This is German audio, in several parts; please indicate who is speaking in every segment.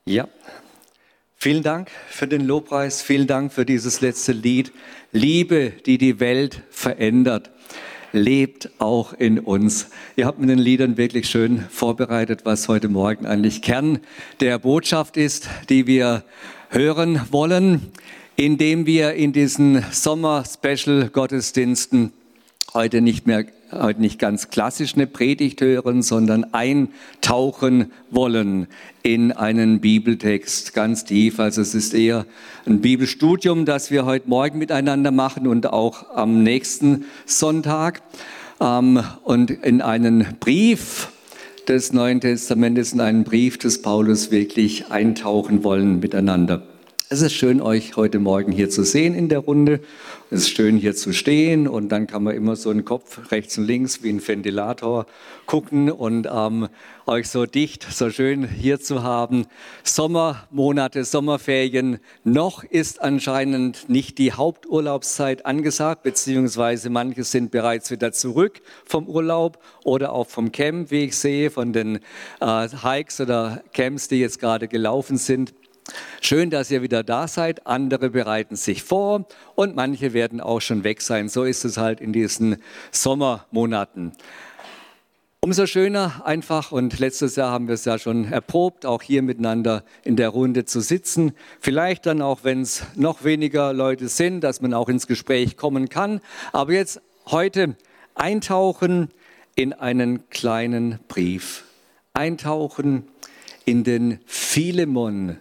Speaker 1: Ja, vielen Dank für den Lobpreis, vielen Dank für dieses letzte Lied. Liebe, die die Welt verändert, lebt auch in uns. Ihr habt mit den Liedern wirklich schön vorbereitet, was heute Morgen eigentlich Kern der Botschaft ist, die wir hören wollen, indem wir in diesen Sommer-Special-Gottesdiensten heute nicht ganz klassisch eine Predigt hören, sondern eintauchen wollen in einen Bibeltext ganz tief. Also es ist eher ein Bibelstudium, das wir heute Morgen miteinander machen und auch am nächsten Sonntag. Und in einen Brief des Neuen Testamentes, in einen Brief des Paulus wirklich eintauchen wollen miteinander. Es ist schön, euch heute Morgen hier zu sehen in der Runde. Es ist schön, hier zu stehen und dann kann man immer so einen Kopf rechts und links wie ein Ventilator gucken und euch so dicht, so schön hier zu haben. Sommermonate, Sommerferien. Noch ist anscheinend nicht die Haupturlaubszeit angesagt, beziehungsweise manche sind bereits wieder zurück vom Urlaub oder auch vom Camp, wie ich sehe, von den Hikes oder Camps, die jetzt gerade gelaufen sind. Schön, dass ihr wieder da seid. Andere bereiten sich vor und manche werden auch schon weg sein. So ist es halt in diesen Sommermonaten. Umso schöner einfach, und letztes Jahr haben wir es ja schon erprobt, auch hier miteinander in der Runde zu sitzen. Vielleicht dann auch, wenn es noch weniger Leute sind, dass man auch ins Gespräch kommen kann. Aber jetzt heute eintauchen in einen kleinen Brief. Eintauchen in den Philemon-Brief.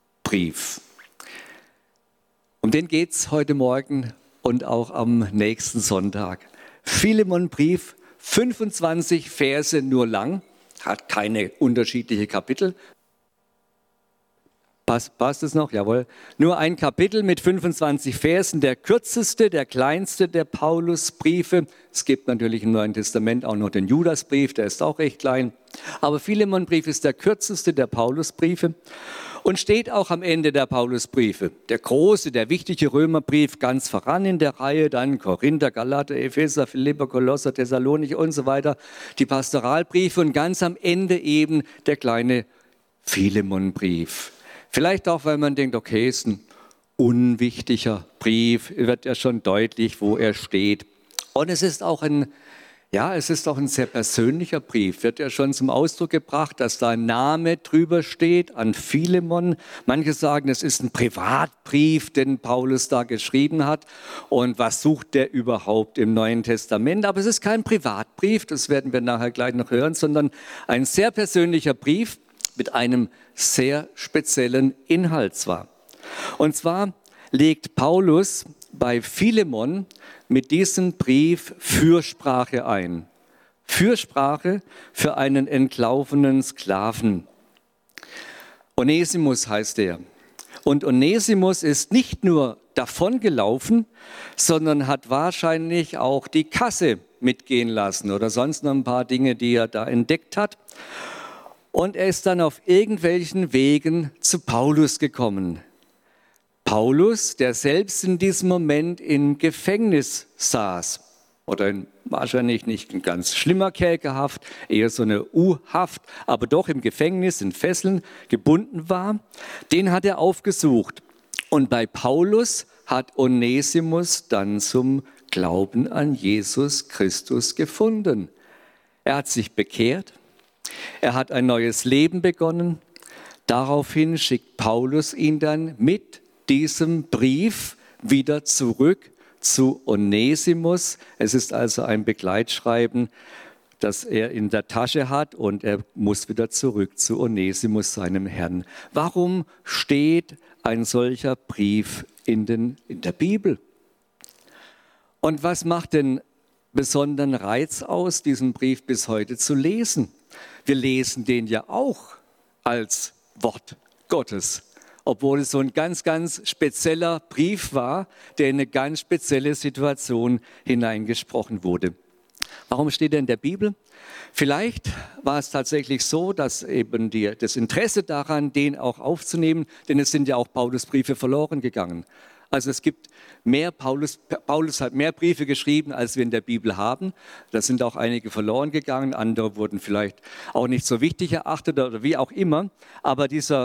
Speaker 1: Um den geht es heute Morgen und auch am nächsten Sonntag. Philemon-Brief, 25 Verse nur lang, hat keine unterschiedliche Kapitel. Passt es noch? Jawohl. Nur ein Kapitel mit 25 Versen, der kürzeste, der kleinste der Paulusbriefe. Es gibt natürlich im Neuen Testament auch noch den Judasbrief, der ist auch recht klein. Aber Philemon-Brief ist der kürzeste der Paulusbriefe und steht auch am Ende der Paulusbriefe. Der große, der wichtige Römerbrief ganz voran in der Reihe, dann Korinther, Galater, Epheser, Philipper, Kolosser, Thessalonich und so weiter, die Pastoralbriefe und ganz am Ende eben der kleine Philemon-Brief. Vielleicht auch, weil man denkt, okay, ist ein unwichtiger Brief, wird ja schon deutlich, wo er steht. Und es ist auch ein sehr persönlicher Brief, wird ja schon zum Ausdruck gebracht, dass da ein Name drüber steht, an Philemon. Manche sagen, es ist ein Privatbrief, den Paulus da geschrieben hat. Und was sucht der überhaupt im Neuen Testament? Aber es ist kein Privatbrief, das werden wir nachher gleich noch hören, sondern ein sehr persönlicher Brief mit einem sehr speziellen Inhalt zwar. Und zwar legt Paulus bei Philemon mit diesem Brief Fürsprache ein. Fürsprache für einen entlaufenen Sklaven. Onesimus heißt er. Und Onesimus ist nicht nur davongelaufen, sondern hat wahrscheinlich auch die Kasse mitgehen lassen oder sonst noch ein paar Dinge, die er da entdeckt hat. Und er ist dann auf irgendwelchen Wegen zu Paulus gekommen. Paulus, der selbst in diesem Moment im Gefängnis saß, oder wahrscheinlich nicht in ganz schlimmer Kerkerhaft, eher so eine U-Haft, aber doch im Gefängnis in Fesseln gebunden war, den hat er aufgesucht. Und bei Paulus hat Onesimus dann zum Glauben an Jesus Christus gefunden. Er hat sich bekehrt. Er hat ein neues Leben begonnen. Daraufhin schickt Paulus ihn dann mit diesem Brief wieder zurück zu Onesimus. Es ist also ein Begleitschreiben, das er in der Tasche hat und er muss wieder zurück zu Onesimus, seinem Herrn. Warum steht ein solcher Brief in der Bibel? Und was macht den besonderen Reiz aus, diesen Brief bis heute zu lesen? Wir lesen den ja auch als Wort Gottes, obwohl es so ein ganz, ganz spezieller Brief war, der in eine ganz spezielle Situation hineingesprochen wurde. Warum steht er in der Bibel? Vielleicht war es tatsächlich so, dass eben das Interesse daran, den auch aufzunehmen, denn es sind ja auch Paulusbriefe verloren gegangen. Also es gibt mehr, Paulus hat mehr Briefe geschrieben, als wir in der Bibel haben. Da sind auch einige verloren gegangen, andere wurden vielleicht auch nicht so wichtig erachtet oder wie auch immer. Aber dieser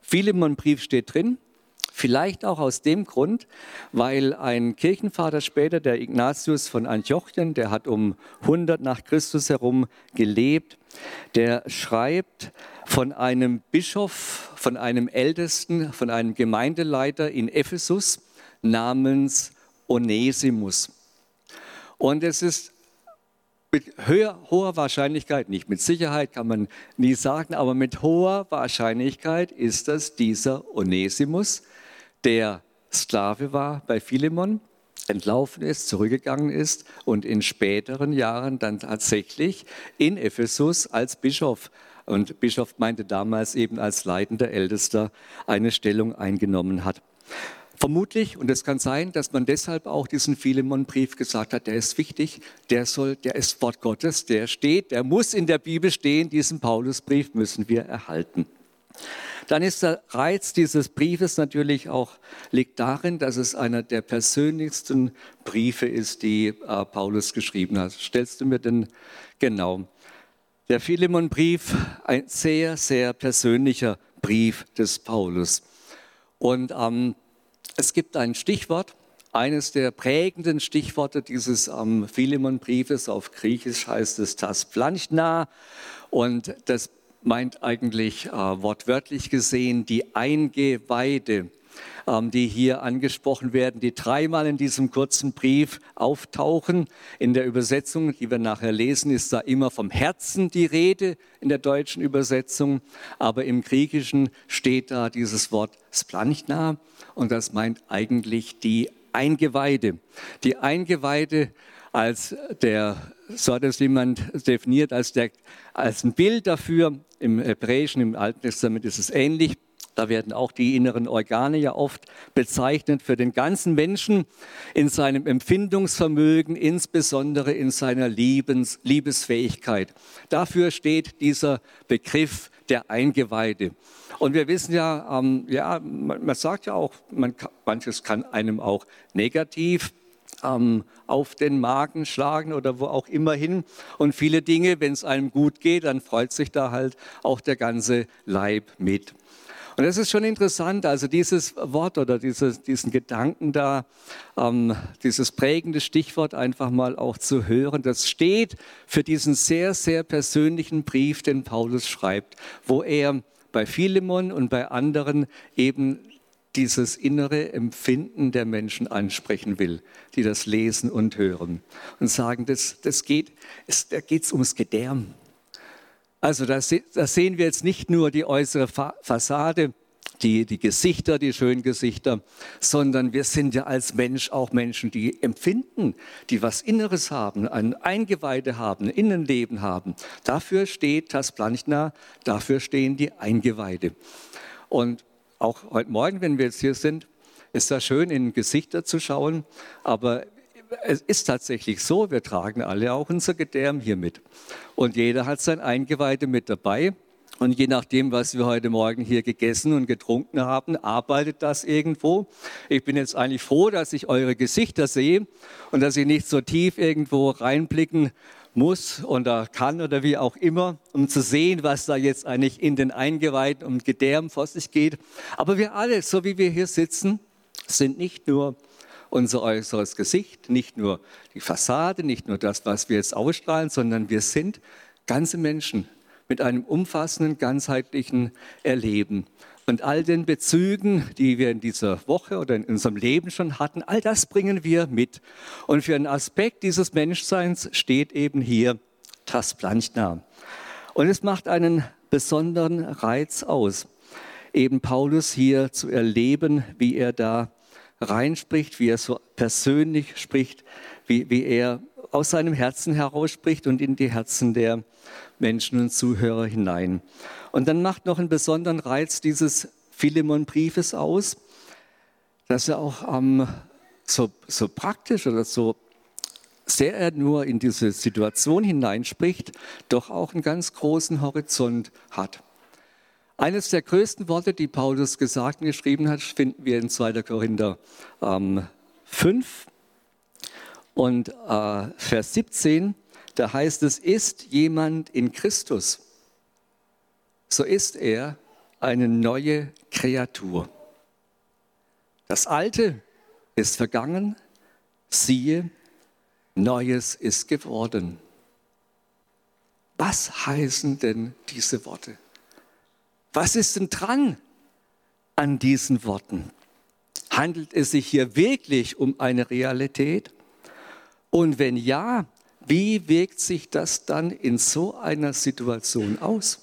Speaker 1: Philemon-Brief steht drin. Vielleicht auch aus dem Grund, weil ein Kirchenvater später, der Ignatius von Antiochien, der hat um 100 nach Christus herum gelebt, der schreibt von einem Bischof, von einem Ältesten, von einem Gemeindeleiter in Ephesus namens Onesimus. Und es ist mit hoher Wahrscheinlichkeit, nicht mit Sicherheit, kann man nie sagen, aber mit hoher Wahrscheinlichkeit ist das dieser Onesimus, der Sklave war bei Philemon, entlaufen ist, zurückgegangen ist und in späteren Jahren dann tatsächlich in Ephesus als Bischof, und Bischof meinte damals eben als leitender Ältester, eine Stellung eingenommen hat. Vermutlich, und es kann sein, dass man deshalb auch diesen Philemon-Brief gesagt hat, der ist wichtig, der ist Wort Gottes, der steht, der muss in der Bibel stehen, diesen Paulusbrief müssen wir erhalten. Dann ist der Reiz dieses Briefes natürlich auch, liegt darin, dass es einer der persönlichsten Briefe ist, die Paulus geschrieben hat. Stellst du mir denn genau? Der Philemon-Brief, ein sehr, sehr persönlicher Brief des Paulus. Und es gibt ein Stichwort, eines der prägenden Stichworte dieses Philemon-Briefes, auf Griechisch heißt es tas planchna, und das meint eigentlich wortwörtlich gesehen die Eingeweide, die hier angesprochen werden, die dreimal in diesem kurzen Brief auftauchen. In der Übersetzung, die wir nachher lesen, ist da immer vom Herzen die Rede in der deutschen Übersetzung, aber im Griechischen steht da dieses Wort splanchna und das meint eigentlich die Eingeweide. Die Eingeweide so hat es jemand definiert, als ein Bild dafür. Im Hebräischen, im Alten Testament ist es ähnlich. Da werden auch die inneren Organe ja oft bezeichnet für den ganzen Menschen in seinem Empfindungsvermögen, insbesondere in seiner Liebesfähigkeit. Dafür steht dieser Begriff der Eingeweide. Und wir wissen ja, man sagt ja auch, manches kann einem auch negativ auf den Magen schlagen oder wo auch immer hin. Und viele Dinge, wenn es einem gut geht, dann freut sich da halt auch der ganze Leib mit. Und es ist schon interessant, also dieses Wort oder diesen Gedanken da, dieses prägende Stichwort einfach mal auch zu hören, das steht für diesen sehr, sehr persönlichen Brief, den Paulus schreibt, wo er bei Philemon und bei anderen eben dieses innere Empfinden der Menschen ansprechen will, die das lesen und hören und sagen, da geht es ums Gedärm. Also da sehen wir jetzt nicht nur die äußere Fassade, die Gesichter, die schönen Gesichter, sondern wir sind ja als Mensch auch Menschen, die empfinden, die was Inneres haben, ein Eingeweide haben, ein Innenleben haben. Dafür steht tas planchna, dafür stehen die Eingeweide. Und auch heute Morgen, wenn wir jetzt hier sind, ist das schön, in Gesichter zu schauen, aber es ist tatsächlich so, wir tragen alle auch unser Gedärm hier mit. Und jeder hat sein Eingeweide mit dabei. Und je nachdem, was wir heute Morgen hier gegessen und getrunken haben, arbeitet das irgendwo. Ich bin jetzt eigentlich froh, dass ich eure Gesichter sehe und dass ich nicht so tief irgendwo reinblicken muss oder kann oder wie auch immer, um zu sehen, was da jetzt eigentlich in den Eingeweiden und Gedärm vor sich geht. Aber wir alle, so wie wir hier sitzen, sind nicht nur unser äußeres Gesicht, nicht nur die Fassade, nicht nur das, was wir jetzt ausstrahlen, sondern wir sind ganze Menschen mit einem umfassenden, ganzheitlichen Erleben. Und all den Bezügen, die wir in dieser Woche oder in unserem Leben schon hatten, all das bringen wir mit. Und für einen Aspekt dieses Menschseins steht eben hier tas planchna. Und es macht einen besonderen Reiz aus, eben Paulus hier zu erleben, wie er da reinspricht, wie er so persönlich spricht, wie er aus seinem Herzen heraus spricht und in die Herzen der Menschen und Zuhörer hinein. Und dann macht noch einen besonderen Reiz dieses Philemon-Briefes aus, dass er auch so praktisch oder so sehr er nur in diese Situation hineinspricht, doch auch einen ganz großen Horizont hat. Eines der größten Worte, die Paulus gesagt und geschrieben hat, finden wir in 2. Korinther 5 und Vers 17. Da heißt es, ist jemand in Christus, so ist er eine neue Kreatur. Das Alte ist vergangen, siehe, Neues ist geworden. Was heißen denn diese Worte? Was ist denn dran an diesen Worten? Handelt es sich hier wirklich um eine Realität? Und wenn ja, wie wirkt sich das dann in so einer Situation aus?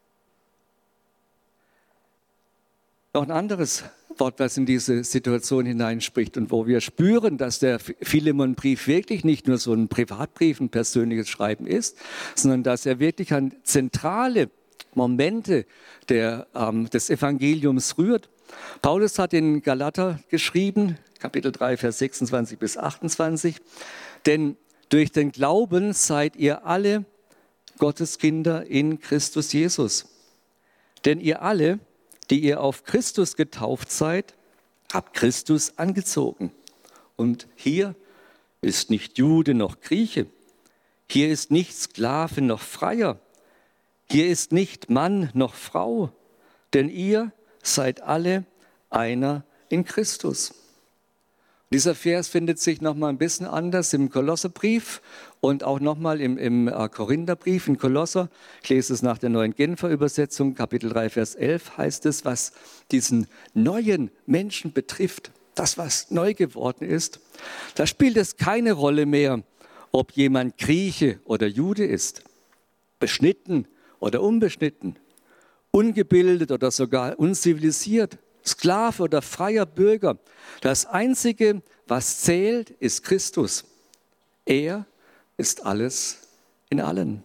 Speaker 1: Noch ein anderes Wort, was in diese Situation hineinspricht und wo wir spüren, dass der Philemon-Brief wirklich nicht nur so ein Privatbrief, ein persönliches Schreiben ist, sondern dass er wirklich an zentrale Momente des Evangeliums rührt. Paulus hat in Galater geschrieben, Kapitel 3, Vers 26 bis 28, denn durch den Glauben seid ihr alle Gottes Kinder in Christus Jesus. Denn ihr alle, die ihr auf Christus getauft seid, habt Christus angezogen. Und hier ist nicht Jude noch Grieche, hier ist nicht Sklave noch Freier, hier ist nicht Mann noch Frau, denn ihr seid alle einer in Christus. Dieser Vers findet sich nochmal ein bisschen anders im Kolosserbrief und auch nochmal im Korintherbrief in Kolosser. Ich lese es nach der Neuen Genfer Übersetzung, Kapitel 3, Vers 11 heißt es, was diesen neuen Menschen betrifft, das, was neu geworden ist. Da spielt es keine Rolle mehr, ob jemand Grieche oder Jude ist, beschnitten oder unbeschnitten, ungebildet oder sogar unzivilisiert, Sklave oder freier Bürger. Das Einzige, was zählt, ist Christus. Er ist alles in allen.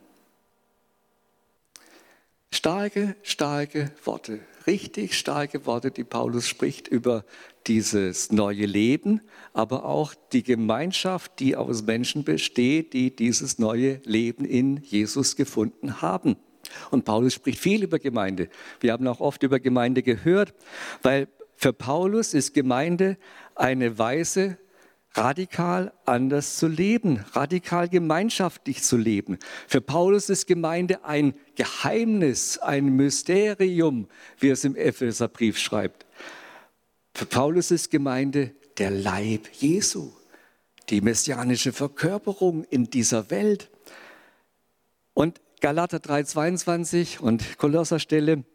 Speaker 1: Starke, starke Worte, richtig starke Worte, die Paulus spricht über dieses neue Leben, aber auch die Gemeinschaft, die aus Menschen besteht, die dieses neue Leben in Jesus gefunden haben. Und Paulus spricht viel über Gemeinde. Wir haben auch oft über Gemeinde gehört, weil für Paulus ist Gemeinde eine Weise, radikal anders zu leben, radikal gemeinschaftlich zu leben. Für Paulus ist Gemeinde ein Geheimnis, ein Mysterium, wie er es im Epheserbrief schreibt. Für Paulus ist Gemeinde der Leib Jesu, die messianische Verkörperung in dieser Welt. Und Galater 3,22 und Kolosserstelle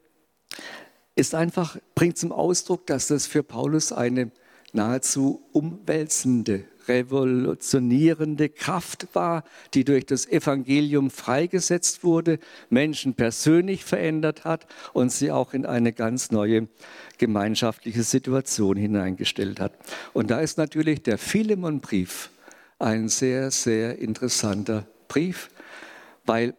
Speaker 1: bringt zum Ausdruck, dass das für Paulus eine nahezu umwälzende, revolutionierende Kraft war, die durch das Evangelium freigesetzt wurde, Menschen persönlich verändert hat und sie auch in eine ganz neue gemeinschaftliche Situation hineingestellt hat. Und da ist natürlich der Philemon-Brief ein sehr, sehr interessanter Brief, weil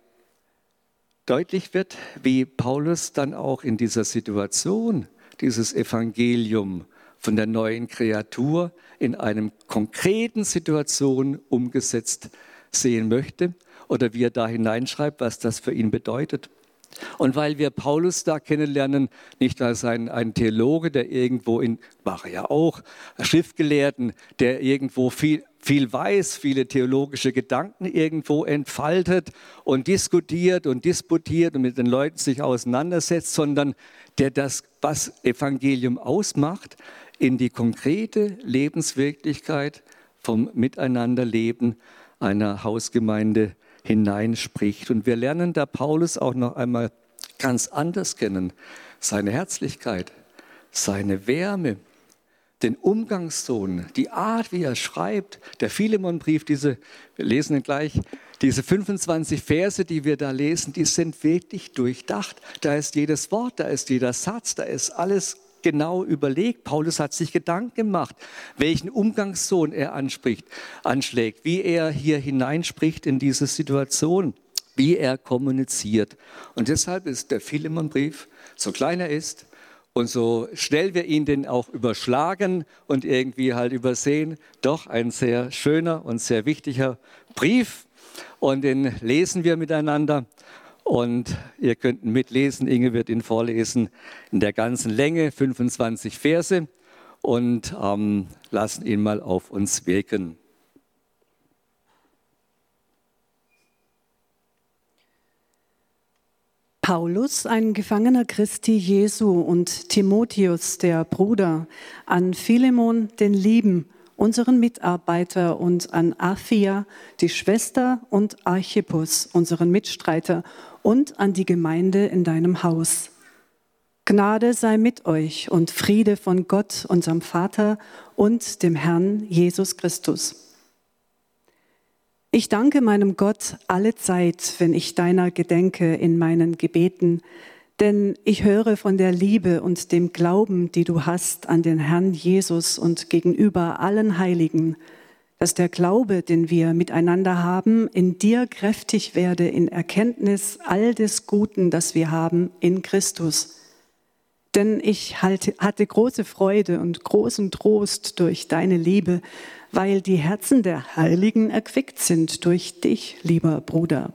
Speaker 1: deutlich wird, wie Paulus dann auch in dieser Situation dieses Evangelium von der neuen Kreatur in einer konkreten Situation umgesetzt sehen möchte oder wie er da hineinschreibt, was das für ihn bedeutet. Und weil wir Paulus da kennenlernen, nicht als ein Theologe, der irgendwo war er ja auch, Schriftgelehrten, der irgendwo viel weiß, viele theologische Gedanken irgendwo entfaltet und diskutiert und disputiert und mit den Leuten sich auseinandersetzt, sondern der das, was Evangelium ausmacht, in die konkrete Lebenswirklichkeit vom Miteinanderleben einer Hausgemeinde hineinspricht. Und wir lernen da Paulus auch noch einmal ganz anders kennen. Seine Herzlichkeit, seine Wärme, den Umgangston, die Art, wie er schreibt. Der Philemon-Brief, wir lesen ihn gleich, diese 25 Verse, die wir da lesen, die sind wirklich durchdacht. Da ist jedes Wort, da ist jeder Satz, da ist alles genau überlegt. Paulus hat sich Gedanken gemacht, welchen Umgangston er anschlägt, wie er hier hineinspricht in diese Situation, wie er kommuniziert. Und deshalb ist der Philemon-Brief, so klein er ist und so schnell wir ihn denn auch überschlagen und irgendwie halt übersehen, doch ein sehr schöner und sehr wichtiger Brief. Und den lesen wir miteinander. Und ihr könnt mitlesen, Inge wird ihn vorlesen, in der ganzen Länge, 25 Verse, und lassen ihn mal auf uns wirken.
Speaker 2: Paulus, ein Gefangener Christi Jesu, und Timotheus, der Bruder, an Philemon, den Lieben, unseren Mitarbeiter, und an Aphia, die Schwester, und Archippus, unseren Mitstreiter, und an die Gemeinde in deinem Haus. Gnade sei mit euch und Friede von Gott, unserem Vater, und dem Herrn Jesus Christus. Ich danke meinem Gott alle Zeit, wenn ich deiner gedenke in meinen Gebeten, denn ich höre von der Liebe und dem Glauben, die du hast an den Herrn Jesus und gegenüber allen Heiligen, dass der Glaube, den wir miteinander haben, in dir kräftig werde in Erkenntnis all des Guten, das wir haben in Christus. Denn ich hatte große Freude und großen Trost durch deine Liebe, weil die Herzen der Heiligen erquickt sind durch dich, lieber Bruder.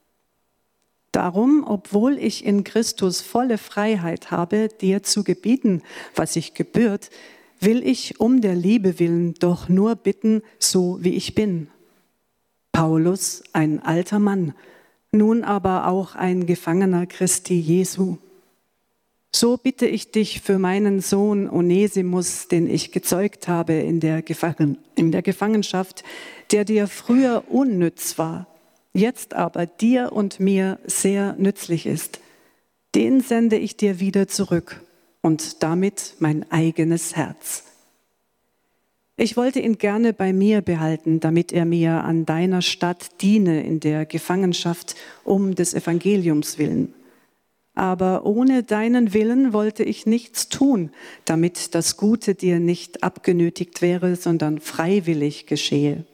Speaker 2: Darum, obwohl ich in Christus volle Freiheit habe, dir zu gebieten, was sich gebührt, will ich um der Liebe willen doch nur bitten, so wie ich bin. Paulus, ein alter Mann, nun aber auch ein Gefangener Christi Jesu. So bitte ich dich für meinen Sohn Onesimus, den ich gezeugt habe in der Gefangenschaft, der dir früher unnütz war, jetzt aber dir und mir sehr nützlich ist. Den sende ich dir wieder zurück und damit mein eigenes Herz. Ich wollte ihn gerne bei mir behalten, damit er mir an deiner Stadt diene in der Gefangenschaft um des Evangeliums willen. Aber ohne deinen Willen wollte ich nichts tun, damit das Gute dir nicht abgenötigt wäre, sondern freiwillig geschehe.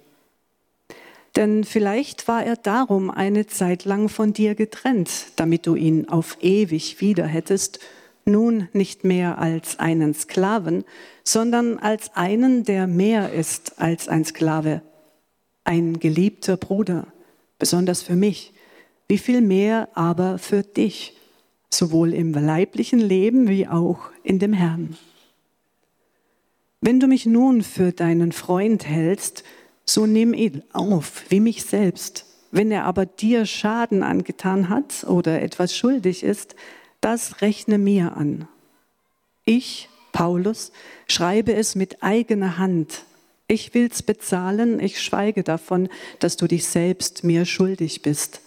Speaker 2: Denn vielleicht war er darum eine Zeit lang von dir getrennt, damit du ihn auf ewig wieder hättest, nun nicht mehr als einen Sklaven, sondern als einen, der mehr ist als ein Sklave, ein geliebter Bruder, besonders für mich, wie viel mehr aber für dich, sowohl im leiblichen Leben wie auch in dem Herrn. Wenn du mich nun für deinen Freund hältst, so nimm ihn auf, wie mich selbst. Wenn er aber dir Schaden angetan hat oder etwas schuldig ist, das rechne mir an. Ich, Paulus, schreibe es mit eigener Hand. Ich will's bezahlen, ich schweige davon, dass du dich selbst mir schuldig bist.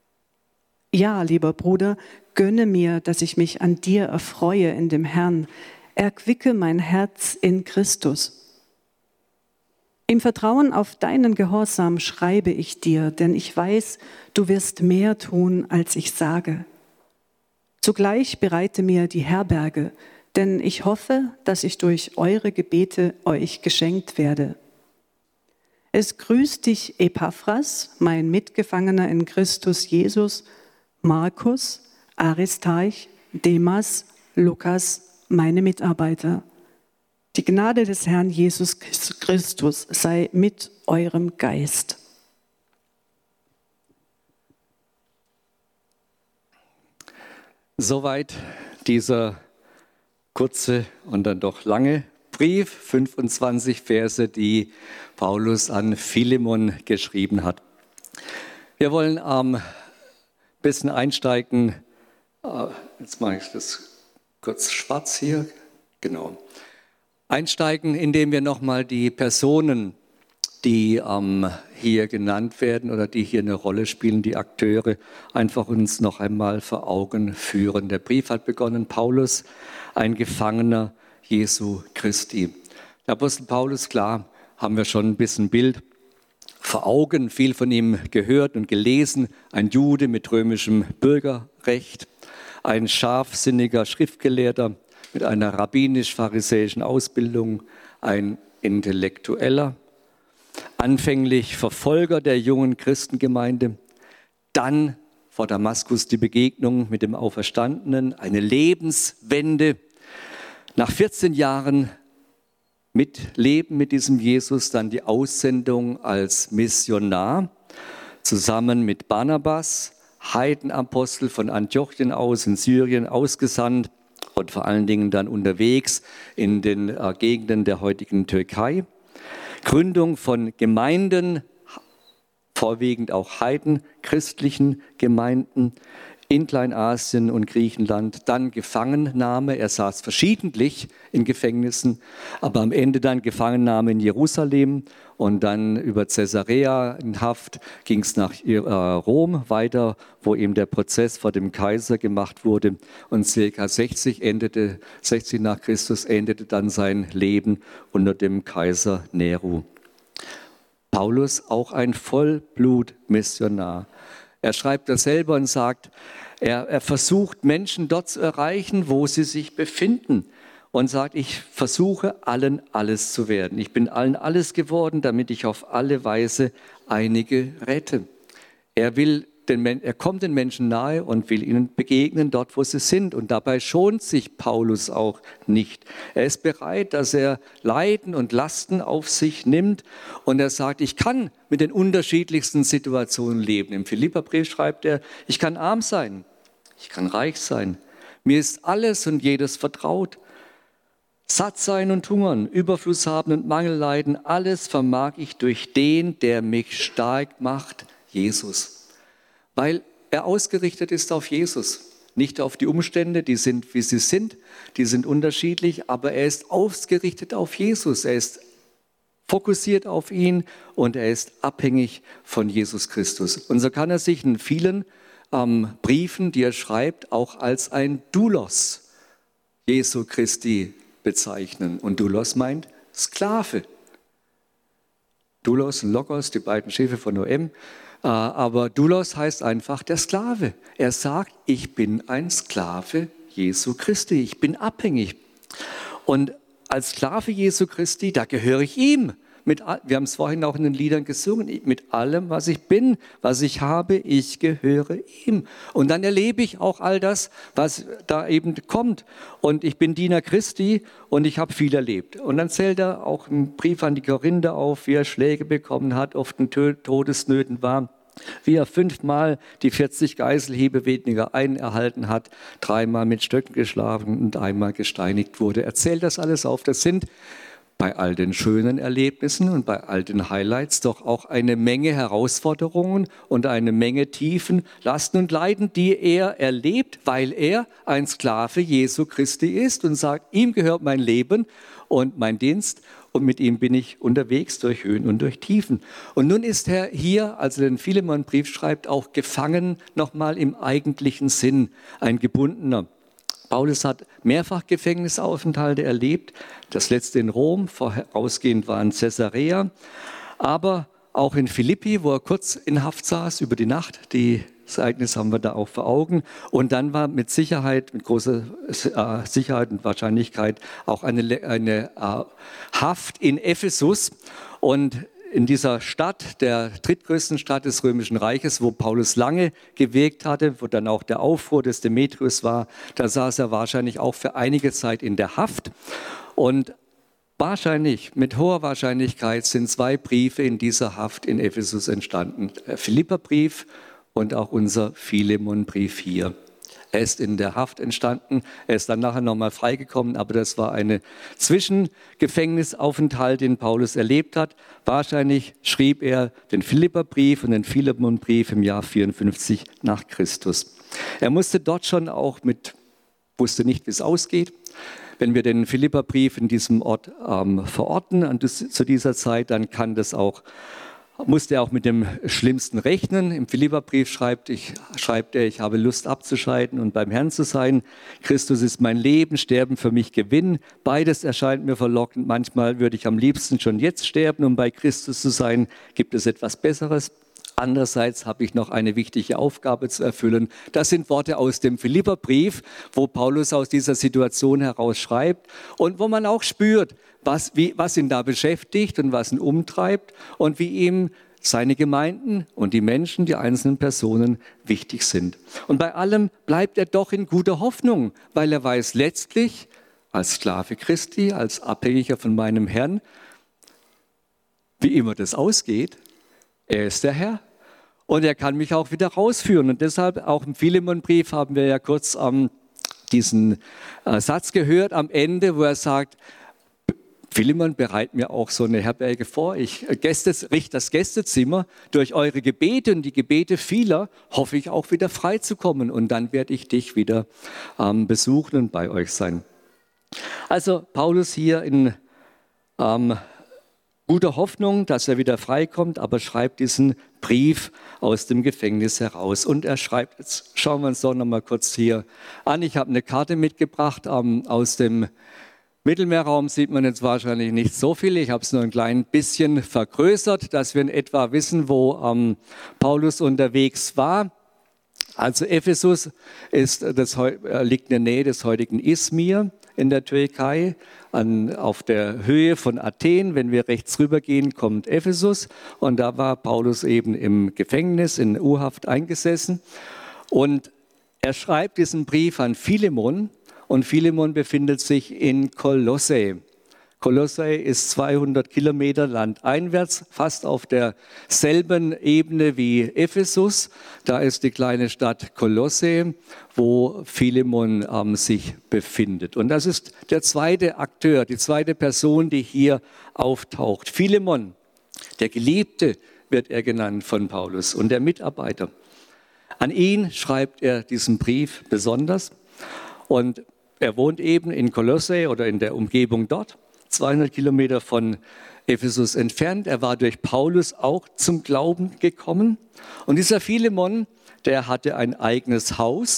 Speaker 2: Ja, lieber Bruder, gönne mir, dass ich mich an dir erfreue in dem Herrn. Erquicke mein Herz in Christus. Im Vertrauen auf deinen Gehorsam schreibe ich dir, denn ich weiß, du wirst mehr tun, als ich sage. Zugleich bereite mir die Herberge, denn ich hoffe, dass ich durch eure Gebete euch geschenkt werde. Es grüßt dich Epaphras, mein Mitgefangener in Christus Jesus, Markus, Aristarch, Demas, Lukas, meine Mitarbeiter. Die Gnade des Herrn Jesus Christus sei mit eurem Geist.
Speaker 1: Soweit dieser kurze und dann doch lange Brief, 25 Verse, die Paulus an Philemon geschrieben hat. Wir wollen ein bisschen einsteigen. Jetzt mache ich das kurz schwarz hier. Genau. Einsteigen, indem wir nochmal die Personen, die hier genannt werden oder die hier eine Rolle spielen, die Akteure, einfach uns noch einmal vor Augen führen. Der Brief hat begonnen, Paulus, ein Gefangener Jesu Christi. Der Apostel Paulus, klar, haben wir schon ein bisschen Bild vor Augen, viel von ihm gehört und gelesen. Ein Jude mit römischem Bürgerrecht, ein scharfsinniger Schriftgelehrter mit einer rabbinisch-pharisäischen Ausbildung, ein Intellektueller, anfänglich Verfolger der jungen Christengemeinde, dann vor Damaskus die Begegnung mit dem Auferstandenen, eine Lebenswende. Nach 14 Jahren Leben mit diesem Jesus, dann die Aussendung als Missionar, zusammen mit Barnabas, Heidenapostel von Antiochien aus in Syrien ausgesandt und vor allen Dingen dann unterwegs in den Gegenden der heutigen Türkei. Gründung von Gemeinden, vorwiegend auch heidenchristlichen Gemeinden in Kleinasien und Griechenland, dann Gefangennahme. Er saß verschiedentlich in Gefängnissen, aber am Ende dann Gefangennahme in Jerusalem und dann über Caesarea in Haft ging es nach Rom weiter, wo eben der Prozess vor dem Kaiser gemacht wurde. Und ca. 60 nach Christus endete dann sein Leben unter dem Kaiser Nero. Paulus, auch ein Vollblutmissionar. Er schreibt das selber und sagt, er versucht Menschen dort zu erreichen, wo sie sich befinden. Und sagt, ich versuche allen alles zu werden. Ich bin allen alles geworden, damit ich auf alle Weise einige rette. Er kommt den Menschen nahe und will ihnen begegnen, dort wo sie sind. Und dabei schont sich Paulus auch nicht. Er ist bereit, dass er Leiden und Lasten auf sich nimmt. Und er sagt, ich kann mit den unterschiedlichsten Situationen leben. Im Philipperbrief schreibt er, ich kann arm sein, ich kann reich sein. Mir ist alles und jedes vertraut. Satt sein und hungern, Überfluss haben und Mangel leiden, alles vermag ich durch den, der mich stark macht, Jesus. Weil er ausgerichtet ist auf Jesus, nicht auf die Umstände, die sind, wie sie sind, die sind unterschiedlich, aber er ist ausgerichtet auf Jesus, er ist fokussiert auf ihn und er ist abhängig von Jesus Christus. Und so kann er sich in vielen Briefen, die er schreibt, auch als ein Doulos Jesu Christi bezeichnen. Und Doulos meint Sklave. Doulos und Logos, die beiden Schiffe von Noem. Aber Doulos heißt einfach der Sklave. Er sagt, ich bin ein Sklave Jesu Christi. Ich bin abhängig. Und als Sklave Jesu Christi, da gehöre ich ihm. Wir haben es vorhin auch in den Liedern gesungen, mit allem, was ich bin, was ich habe, ich gehöre ihm. Und dann erlebe ich auch all das, was da eben kommt. Und ich bin Diener Christi und ich habe viel erlebt. Und dann zählt er auch im Brief an die Korinther auf, wie er Schläge bekommen hat, oft in Todesnöten war, wie er 5-mal die 40 Geiselhiebe weniger erhalten hat, 3-mal mit Stöcken geschlagen und einmal gesteinigt wurde. Er zählt das alles auf. Das sind bei all den schönen Erlebnissen und bei all den Highlights doch auch eine Menge Herausforderungen und eine Menge Tiefen, Lasten und Leiden, die er erlebt, weil er ein Sklave Jesu Christi ist und sagt, ihm gehört mein Leben und mein Dienst und mit ihm bin ich unterwegs durch Höhen und durch Tiefen. Und nun ist er hier, als er den Philemon-Brief schreibt, auch gefangen, nochmal im eigentlichen Sinn, ein Gebundener. Paulus hat mehrfach Gefängnisaufenthalte erlebt, das letzte in Rom, vorausgehend war in Caesarea, aber auch in Philippi, wo er kurz in Haft saß über die Nacht. Das Ereignis haben wir da auch vor Augen. Und dann war mit Sicherheit, mit großer Sicherheit und Wahrscheinlichkeit auch eine Haft in Ephesus. Und in dieser Stadt, der drittgrößten Stadt des Römischen Reiches, wo Paulus lange gewirkt hatte, wo dann auch der Aufruhr des Demetrius war, da saß er wahrscheinlich auch für einige Zeit in der Haft. Und wahrscheinlich, mit hoher Wahrscheinlichkeit sind 2 Briefe in dieser Haft in Ephesus entstanden. Der Philipperbrief und auch unser Philemon-Brief hier. Er ist in der Haft entstanden, er ist dann nachher nochmal freigekommen, aber das war eine Zwischengefängnisaufenthalt, den Paulus erlebt hat. Wahrscheinlich schrieb er den Philipperbrief und den Philemon-Brief im Jahr 54 nach Christus. Er musste dort schon auch wusste nicht, wie es ausgeht. Wenn wir den Philipperbrief in diesem Ort verorten zu dieser Zeit, dann musste er auch mit dem Schlimmsten rechnen. Im Philipperbrief schreibt er, ich habe Lust abzuscheiden und beim Herrn zu sein. Christus ist mein Leben, Sterben für mich Gewinn. Beides erscheint mir verlockend. Manchmal würde ich am liebsten schon jetzt sterben, um bei Christus zu sein. Gibt es etwas Besseres? Andererseits habe ich noch eine wichtige Aufgabe zu erfüllen. Das sind Worte aus dem Philipperbrief, wo Paulus aus dieser Situation heraus schreibt und wo man auch spürt, was ihn da beschäftigt und was ihn umtreibt und wie ihm seine Gemeinden und die Menschen, die einzelnen Personen wichtig sind. Und bei allem bleibt er doch in guter Hoffnung, weil er weiß letztlich, als Sklave Christi, als Abhängiger von meinem Herrn, wie immer das ausgeht, er ist der Herr und er kann mich auch wieder rausführen. Und deshalb auch im Philemon-Brief haben wir ja kurz diesen Satz gehört am Ende, wo er sagt, Philemon, bereit mir auch so eine Herberge vor. Ich richte das Gästezimmer. Durch eure Gebete und die Gebete vieler hoffe ich auch wieder frei zu kommen. Und dann werde ich dich wieder besuchen und bei euch sein. Also Paulus hier in guter Hoffnung, dass er wieder freikommt, aber schreibt diesen Brief aus dem Gefängnis heraus. Und er schreibt, jetzt schauen wir uns doch noch mal kurz hier an. Ich habe eine Karte mitgebracht aus dem Mittelmeerraum, sieht man jetzt wahrscheinlich nicht so viel. Ich habe es nur ein klein bisschen vergrößert, dass wir in etwa wissen, wo Paulus unterwegs war. Also Ephesus liegt in der Nähe des heutigen Izmir in der Türkei, auf der Höhe von Athen. Wenn wir rechts rübergehen, kommt Ephesus. Und da war Paulus eben im Gefängnis, in U-Haft eingesessen. Und er schreibt diesen Brief an Philemon. Und Philemon befindet sich in Kolosse. Kolosse ist 200 Kilometer landeinwärts, fast auf derselben Ebene wie Ephesus. Da ist die kleine Stadt Kolosse, wo Philemon sich befindet. Und das ist der zweite Akteur, die zweite Person, die hier auftaucht. Philemon, der Geliebte, wird er genannt von Paulus und der Mitarbeiter. An ihn schreibt er diesen Brief besonders. Und er wohnt eben in Kolosse oder in der Umgebung dort, 200 Kilometer von Ephesus entfernt. Er war durch Paulus auch zum Glauben gekommen. Und dieser Philemon, der hatte ein eigenes Haus,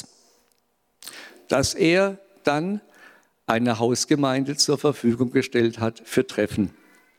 Speaker 1: das er dann einer Hausgemeinde zur Verfügung gestellt hat für Treffen.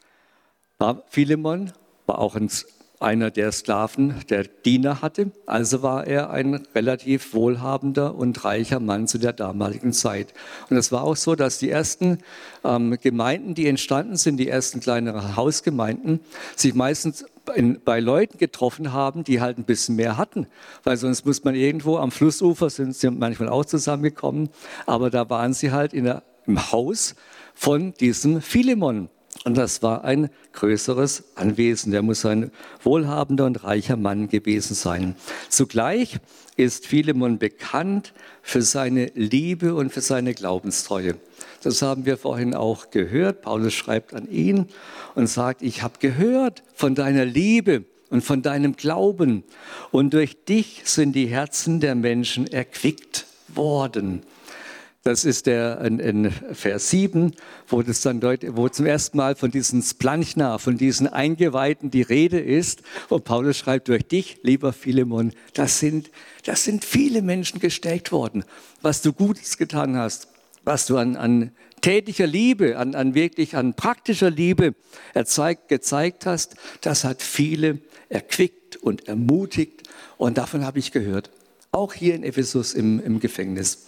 Speaker 1: Philemon war auch einer der Sklaven, der Diener hatte. Also war er ein relativ wohlhabender und reicher Mann zu der damaligen Zeit. Und es war auch so, dass die ersten Gemeinden, die entstanden sind, die ersten kleineren Hausgemeinden, sich meistens bei Leuten getroffen haben, die halt ein bisschen mehr hatten. Weil sonst muss man irgendwo am Flussufer, sind sie manchmal auch zusammengekommen, aber da waren sie halt im Haus von diesem Philemon. Und das war ein größeres Anwesen. Der muss ein wohlhabender und reicher Mann gewesen sein. Zugleich ist Philemon bekannt für seine Liebe und für seine Glaubenstreue. Das haben wir vorhin auch gehört. Paulus schreibt an ihn und sagt, ich habe gehört von deiner Liebe und von deinem Glauben. Und durch dich sind die Herzen der Menschen erquickt worden. Das ist in Vers 7, wo zum ersten Mal von diesen Splanchna, von diesen Eingeweihten die Rede ist. Und Paulus schreibt, durch dich, lieber Philemon, das sind viele Menschen gestärkt worden. Was du Gutes getan hast, was du an tätiger Liebe, an praktischer Liebe gezeigt hast, das hat viele erquickt und ermutigt. Und davon habe ich gehört. Auch hier in Ephesus im Gefängnis.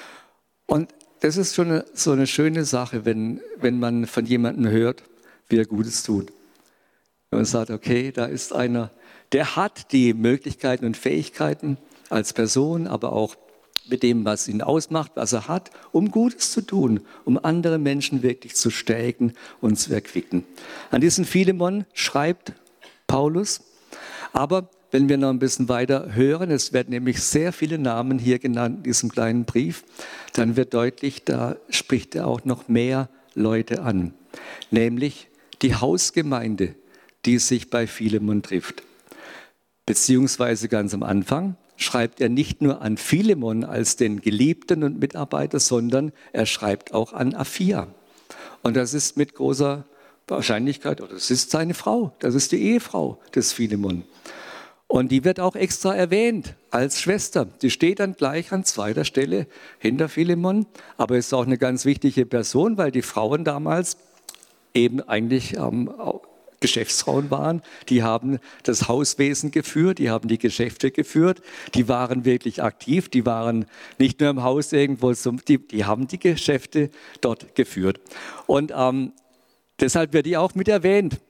Speaker 1: Und das ist schon so eine schöne Sache, wenn man von jemandem hört, wie er Gutes tut. Wenn man sagt, okay, da ist einer, der hat die Möglichkeiten und Fähigkeiten als Person, aber auch mit dem, was ihn ausmacht, was er hat, um Gutes zu tun, um andere Menschen wirklich zu stärken und zu erquicken. An diesen Philemon schreibt Paulus, aber wenn wir noch ein bisschen weiter hören, es werden nämlich sehr viele Namen hier genannt in diesem kleinen Brief, dann wird deutlich, da spricht er auch noch mehr Leute an. Nämlich die Hausgemeinde, die sich bei Philemon trifft. Beziehungsweise ganz am Anfang schreibt er nicht nur an Philemon als den Geliebten und Mitarbeiter, sondern er schreibt auch an Apphia. Und das ist mit großer Wahrscheinlichkeit, oder das ist seine Frau, das ist die Ehefrau des Philemon. Und die wird auch extra erwähnt als Schwester. Die steht dann gleich an zweiter Stelle hinter Philemon, aber ist auch eine ganz wichtige Person, weil die Frauen damals eben eigentlich Geschäftsfrauen waren. Die haben das Hauswesen geführt, die haben die Geschäfte geführt, die waren wirklich aktiv, die waren nicht nur im Haus irgendwo, die haben die Geschäfte dort geführt. Und deshalb wird die auch mit erwähnt.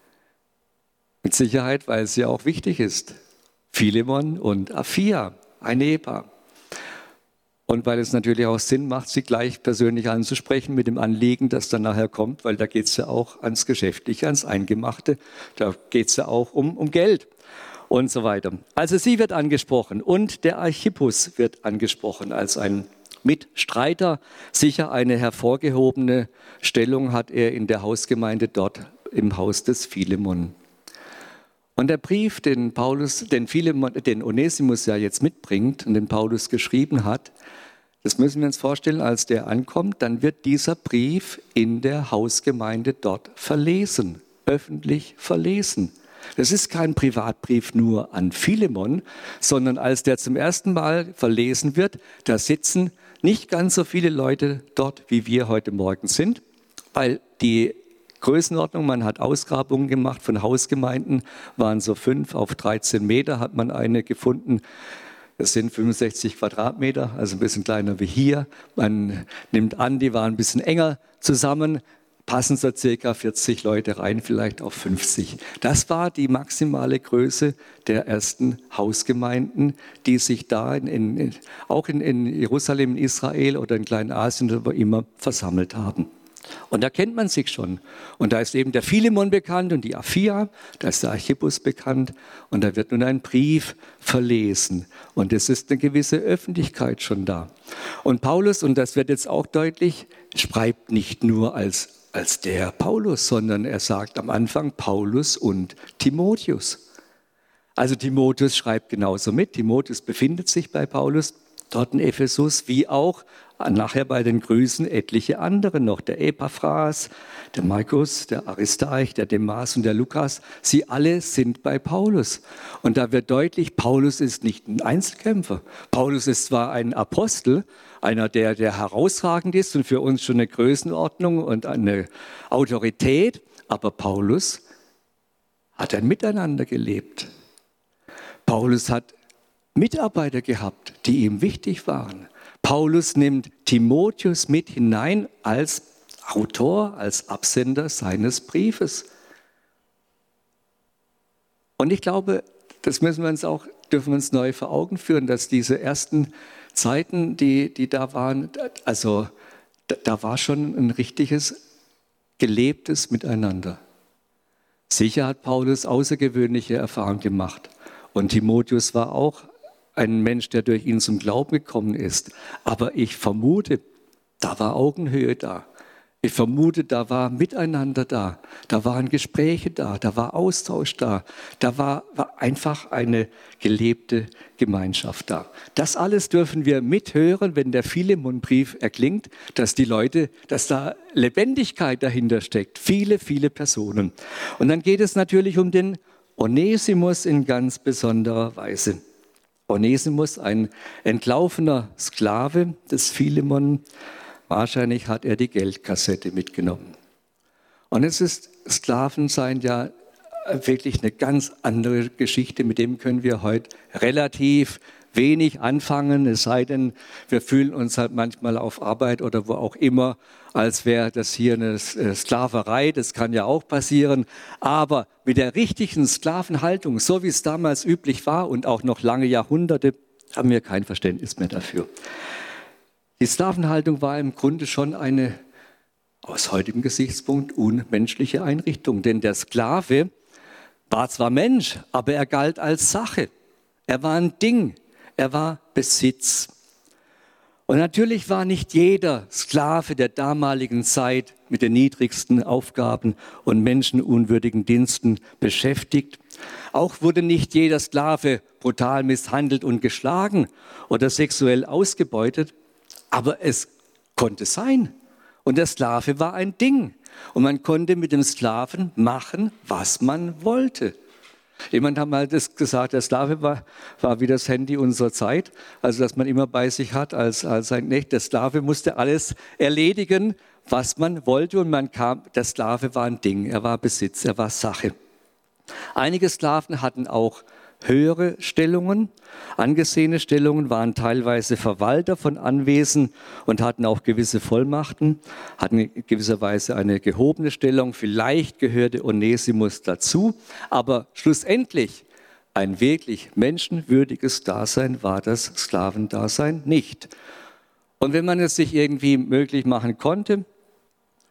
Speaker 1: Mit Sicherheit, weil es ja auch wichtig ist. Philemon und Apphia, ein Ehepaar. Und weil es natürlich auch Sinn macht, sie gleich persönlich anzusprechen mit dem Anliegen, das dann nachher kommt, weil da geht es ja auch ans Geschäftliche, ans Eingemachte, da geht es ja auch um Geld und so weiter. Also sie wird angesprochen und der Archippus wird angesprochen als ein Mitstreiter. Sicher eine hervorgehobene Stellung hat er in der Hausgemeinde dort im Haus des Philemon. Und der Brief, den Onesimus ja jetzt mitbringt und den Paulus geschrieben hat, das müssen wir uns vorstellen, als der ankommt, dann wird dieser Brief in der Hausgemeinde dort verlesen, öffentlich verlesen. Das ist kein Privatbrief nur an Philemon, sondern als der zum ersten Mal verlesen wird, da sitzen nicht ganz so viele Leute dort, wie wir heute Morgen sind, weil die Größenordnung, man hat Ausgrabungen gemacht von Hausgemeinden, waren so 5 auf 13 Meter, hat man eine gefunden. Das sind 65 Quadratmeter, also ein bisschen kleiner wie hier. Man nimmt an, die waren ein bisschen enger zusammen, passen so circa 40 Leute rein, vielleicht auch 50. Das war die maximale Größe der ersten Hausgemeinden, die sich da auch in Jerusalem, in Israel oder in Kleinasien oder wo immer versammelt haben. Und da kennt man sich schon. Und da ist eben der Philemon bekannt und die Apphia, da ist der Archippus bekannt. Und da wird nun ein Brief verlesen. Und es ist eine gewisse Öffentlichkeit schon da. Und Paulus, und das wird jetzt auch deutlich, schreibt nicht nur als der Paulus, sondern er sagt am Anfang Paulus und Timotheus. Also Timotheus schreibt genauso mit. Timotheus befindet sich bei Paulus dort in Ephesus, wie auch nachher bei den Grüßen etliche andere noch. Der Epaphras, der Markus, der Aristarch, der Demas und der Lukas. Sie alle sind bei Paulus. Und da wird deutlich, Paulus ist nicht ein Einzelkämpfer. Paulus ist zwar ein Apostel, einer, der herausragend ist und für uns schon eine Größenordnung und eine Autorität, aber Paulus hat ein Miteinander gelebt. Paulus hat Mitarbeiter gehabt, die ihm wichtig waren. Paulus nimmt Timotheus mit hinein als Autor, als Absender seines Briefes. Und ich glaube, das dürfen wir uns neu vor Augen führen, dass diese ersten Zeiten, die da waren, also da war schon ein richtiges, gelebtes Miteinander. Sicher hat Paulus außergewöhnliche Erfahrungen gemacht und Timotheus war auch ein Mensch, der durch ihn zum Glauben gekommen ist. Aber ich vermute, da war Augenhöhe da. Ich vermute, da war Miteinander da. Da waren Gespräche da. Da war Austausch da. Da war einfach eine gelebte Gemeinschaft da. Das alles dürfen wir mithören, wenn der Philemon-Brief erklingt, dass da Lebendigkeit dahinter steckt. Viele, viele Personen. Und dann geht es natürlich um den Onesimus in ganz besonderer Weise. Onesimus, ein entlaufener Sklave des Philemon. Wahrscheinlich hat er die Geldkassette mitgenommen. Und es ist Sklavensein ja wirklich eine ganz andere Geschichte. Mit dem können wir heute relativ wenig anfangen. Es sei denn, wir fühlen uns halt manchmal auf Arbeit oder wo auch immer, als wäre das hier eine Sklaverei. Das kann ja auch passieren. Aber mit der richtigen Sklavenhaltung, so wie es damals üblich war und auch noch lange Jahrhunderte, haben wir kein Verständnis mehr dafür. Die Sklavenhaltung war im Grunde schon eine, aus heutigem Gesichtspunkt, unmenschliche Einrichtung. Denn der Sklave war zwar Mensch, aber er galt als Sache. Er war ein Ding, er war Besitz. Und natürlich war nicht jeder Sklave der damaligen Zeit mit den niedrigsten Aufgaben und menschenunwürdigen Diensten beschäftigt. Auch wurde nicht jeder Sklave brutal misshandelt und geschlagen oder sexuell ausgebeutet. Aber es konnte sein. Und der Sklave war ein Ding. Und man konnte mit dem Sklaven machen, was man wollte. Jemand hat mal das gesagt, der Sklave war wie das Handy unserer Zeit. Also, dass man immer bei sich hat als ein Knecht. Der Sklave musste alles erledigen, was man wollte. Und der Sklave war ein Ding. Er war Besitz, er war Sache. Einige Sklaven hatten auch höhere Stellungen, angesehene Stellungen, waren teilweise Verwalter von Anwesen und hatten auch gewisse Vollmachten, hatten in gewisser Weise eine gehobene Stellung. Vielleicht gehörte Onesimus dazu, aber schlussendlich ein wirklich menschenwürdiges Dasein war das Sklavendasein nicht. Und wenn man es sich irgendwie möglich machen konnte,